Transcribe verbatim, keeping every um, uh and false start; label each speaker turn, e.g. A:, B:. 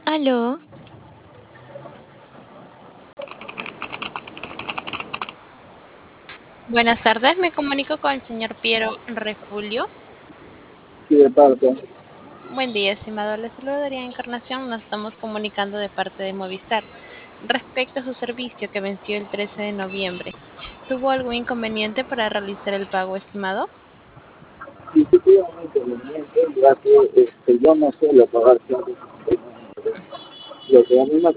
A: Aló,
B: Buenas tardes, me comunico con el señor Piero Refulio.
C: Sí, de parte.
B: Buen día, estimado. Le saludaría Encarnación. Nos estamos comunicando de parte de Movistar respecto a su servicio que venció el trece de noviembre. ¿Tuvo algún inconveniente para realizar el pago, estimado?
C: Y sí tuve un inconveniente, ya que este, yo no suelo pagar siempre. Lo que a mí me